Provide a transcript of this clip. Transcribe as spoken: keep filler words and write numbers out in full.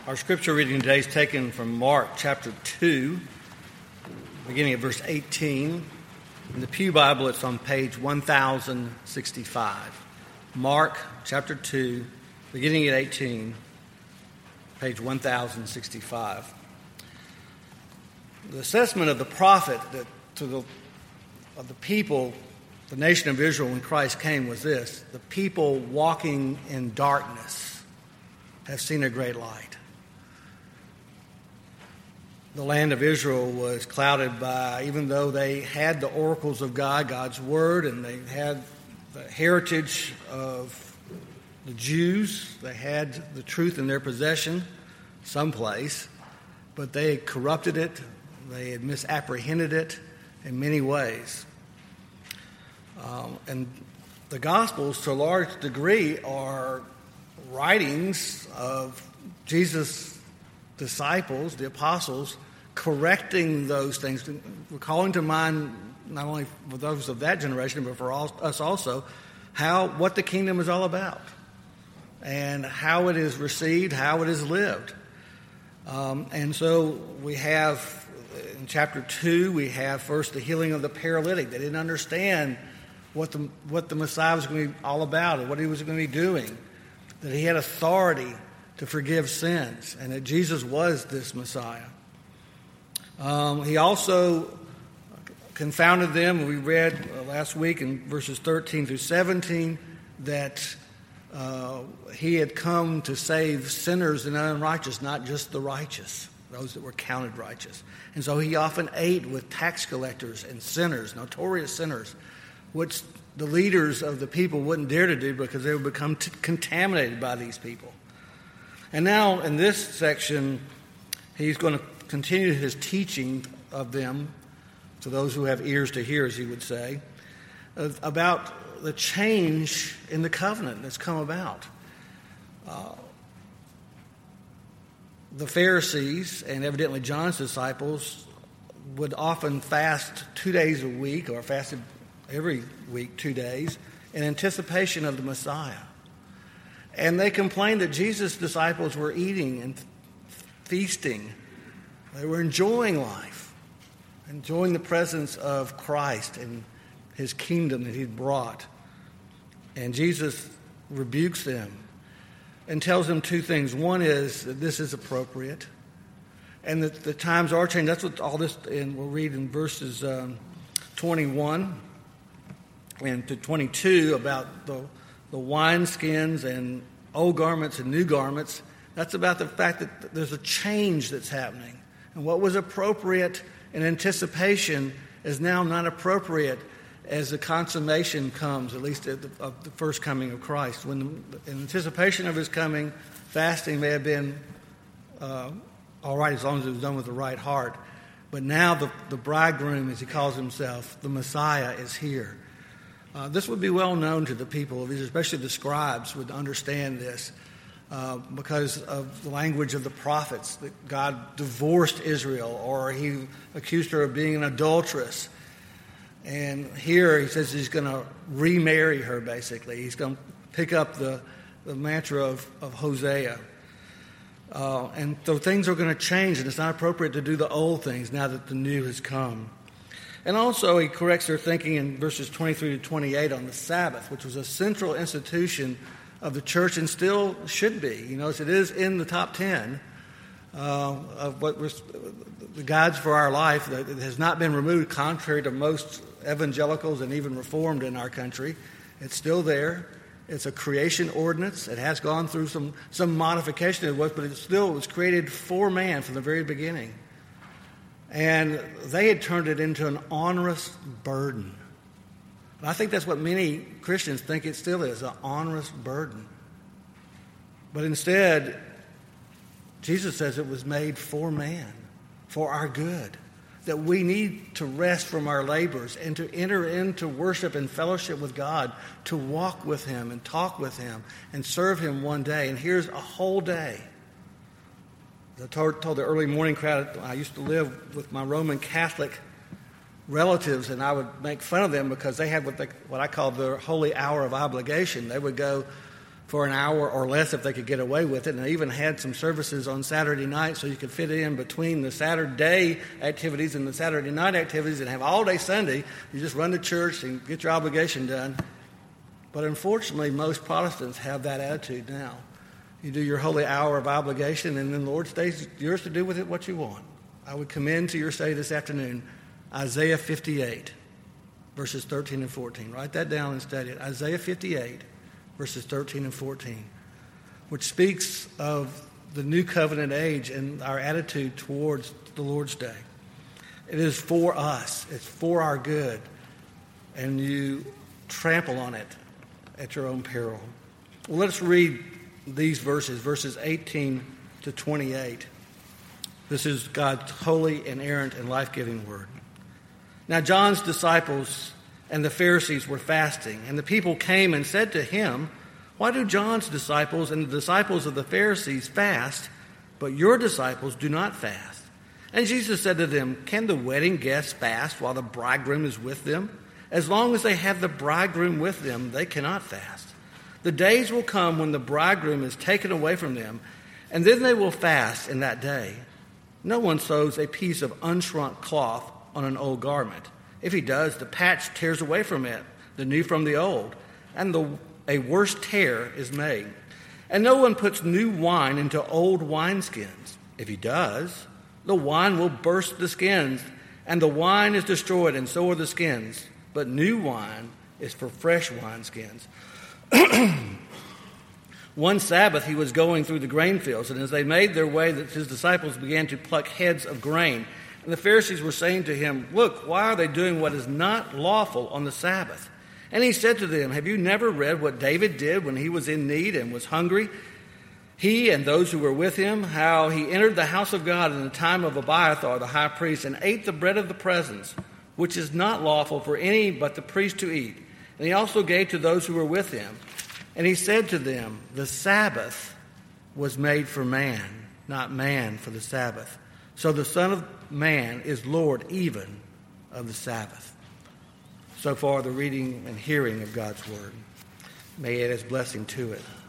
Our scripture reading today is taken from Mark chapter two, beginning at verse eighteen. In the Pew Bible, it's on page one thousand sixty-five. Mark chapter two, beginning at eighteen, page one thousand sixty-five. The assessment of the prophet that to the of the people, the nation of Israel when Christ came was this: the people walking in darkness have seen a great light. The land of Israel was clouded by, even though they had the oracles of God, God's word, and they had the heritage of the Jews, they had the truth in their possession someplace, but they had corrupted it, they had misapprehended it in many ways. Um, and the Gospels, to a large degree, are writings of Jesus' disciples, the apostles, correcting those things, calling to mind not only for those of that generation, but for all, us also, how what the kingdom is all about and how it is received, how it is lived. Um, and so we have, in chapter two, we have first the healing of the paralytic. They didn't understand what the, what the Messiah was going to be all about and what he was going to be doing, that he had authority to forgive sins, and that Jesus was this Messiah. Um, he also confounded them. We read uh, last week in verses thirteen through seventeen that uh, he had come to save sinners and unrighteous, not just the righteous, those that were counted righteous. And so he often ate with tax collectors and sinners, notorious sinners, which the leaders of the people wouldn't dare to do because they would become t- contaminated by these people. And now in this section, he's going to continue his teaching of them, to those who have ears to hear, as he would say, about the change in the covenant that's come about. Uh, the Pharisees, and evidently John's disciples, would often fast two days a week, or fasted every week two days, in anticipation of the Messiah. And they complained that Jesus' disciples were eating and feasting. They were enjoying life, enjoying the presence of Christ and his kingdom that he'd brought. And Jesus rebukes them and tells them two things. One is that this is appropriate and that the times are changing. That's what all this, and we'll read in verses um, twenty-one and to twenty-two about the the wineskins and old garments and new garments. That's about the fact that there's a change that's happening. And what was appropriate in anticipation is now not appropriate as the consummation comes, at least at the, of the first coming of Christ. When the, in anticipation of his coming, fasting may have been uh, all right as long as it was done with the right heart. But now the, the bridegroom, as he calls himself, the Messiah, is here. Uh, this would be well known to the people of Israel, especially the scribes would understand this uh, because of the language of the prophets, that God divorced Israel, or he accused her of being an adulteress. And here he says he's going to remarry her, basically. He's going to pick up the, the mantra of, of Hosea. Uh, and so things are going to change, and it's not appropriate to do the old things now that the new has come. And also he corrects their thinking in verses twenty-three to twenty-eight on the Sabbath, which was a central institution of the church and still should be. You notice it is in the top ten uh, of what was the guides for our life. That it has not been removed, contrary to most evangelicals and even Reformed in our country. It's still there. It's a creation ordinance. It has gone through some, some modification it was, but it still was created for man from the very beginning. And they had turned it into an onerous burden. And I think that's what many Christians think it still is, an onerous burden. But instead, Jesus says it was made for man, for our good, that we need to rest from our labors and to enter into worship and fellowship with God, to walk with him and talk with him and serve him one day. And here's a whole day. I told, told the early morning crowd, I used to live with my Roman Catholic relatives, and I would make fun of them because they had what, they, what I call the holy hour of obligation. They would go for an hour or less if they could get away with it. And they even had some services on Saturday night so you could fit in between the Saturday activities and the Saturday night activities and have all day Sunday. You just run to church and get your obligation done. But unfortunately, most Protestants have that attitude now. You do your holy hour of obligation, and then the Lord's Day is yours to do with it what you want. I would commend to your study this afternoon Isaiah fifty-eight, verses thirteen and fourteen. Write that down and study it. Isaiah fifty-eight, verses thirteen and fourteen, which speaks of the new covenant age and our attitude towards the Lord's Day. It is for us. It's for our good. And you trample on it at your own peril. Well, let's read these verses, verses eighteen to twenty-eight. This is God's holy, inerrant, and life-giving word. Now John's disciples and the Pharisees were fasting, and the people came and said to him, "Why do John's disciples and the disciples of the Pharisees fast, but your disciples do not fast?" And Jesus said to them, "Can the wedding guests fast while the bridegroom is with them? As long as they have the bridegroom with them, they cannot fast. The days will come when the bridegroom is taken away from them, and then they will fast in that day. No one sews a piece of unshrunk cloth on an old garment. If he does, the patch tears away from it, the new from the old, and the, a worse tear is made. And no one puts new wine into old wineskins. If he does, the wine will burst the skins, and the wine is destroyed, and so are the skins. But new wine is for fresh wineskins." One Sabbath he was going through the grain fields, and as they made their way, his disciples began to pluck heads of grain. And the Pharisees were saying to him, "Look, why are they doing what is not lawful on the Sabbath?" And he said to them, "Have you never read what David did when he was in need and was hungry? He and those who were with him, how he entered the house of God in the time of Abiathar the high priest and ate the bread of the presence, which is not lawful for any but the priest to eat. And he also gave to those who were with him. And he said to them, the Sabbath was made for man, not man for the Sabbath. So the Son of Man is Lord even of the Sabbath." So far, the reading and hearing of God's word. May it add his blessing to it.